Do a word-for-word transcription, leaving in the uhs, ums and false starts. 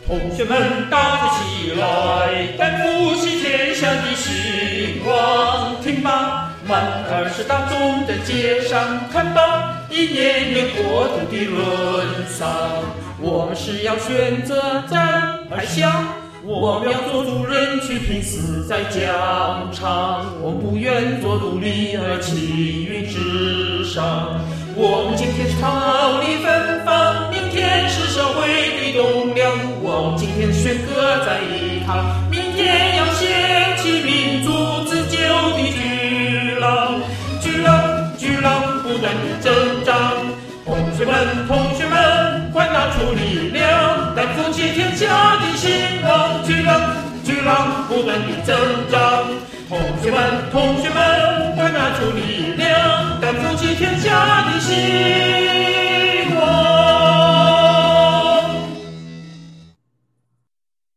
同学们大起来，担负起天下的兴旺。听吧，满二十大众的街上看吧，一年年国土的沦丧。我们是要选择战还降？我们要做主人去拼死在疆场，我们不愿做奴隶而气运之上。我们今天是逃离芬芳，明天是社会的栋梁。我们今天选择在一堂，明天要掀起民族自救的巨浪。巨浪，巨浪不断地增长。同学们，同学们，快拿出力量，担负起天下的兴旺。巨浪，巨浪不断地增长。同学们，同学们，快拿出力量，担负起天下的兴